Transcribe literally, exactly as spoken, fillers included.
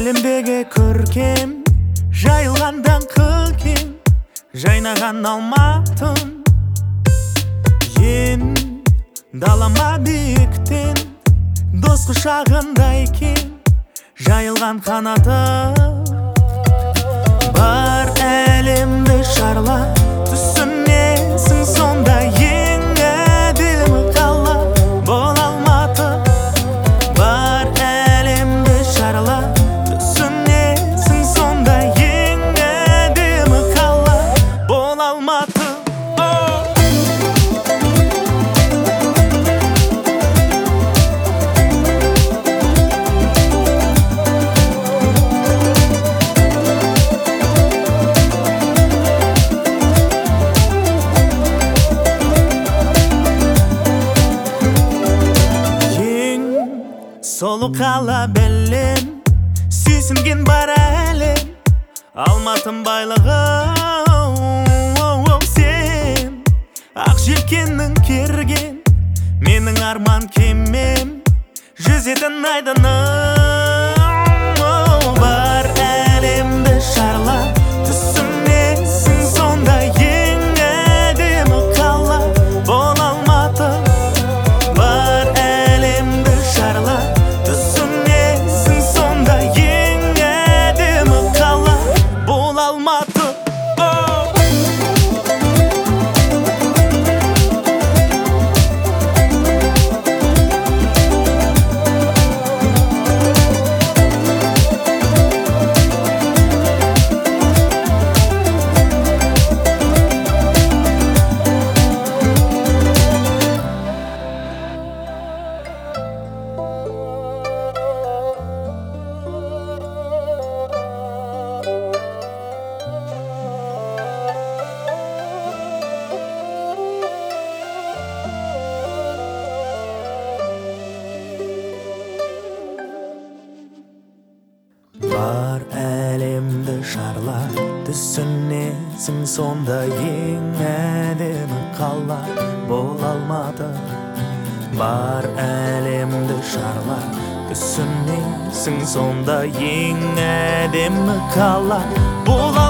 Әлемдегі көркем жайылған даңқы кең, жайнаған алматым ен далама биіктен, дос құшағындай кең жайылған қанаты бар. Әлемді шарла түсінесің сонда, ең әдемі қала бұл Алматы. Бар әлемді шарла түсінесің сонда, ең әдемі қала бұл Алматы. Солы қала бәлем, сүйсінген бар әлем, Алматым байлығы сен. Ақ желкенің керген, менің арман кемем, жүзетін айдыным бар. Әлемді шарла түсінесің сонда, ең әдемі қала бұл Алматы. Бар әлемді шарла түсінесің сонда, ең әдемі қала бұл Алматы. Бар әлемді шарла түсінесің сонда, ең әдемі қала бұл Алматы. Бар әлемді шарла түсінесің сонда, ең әдемі қала бұл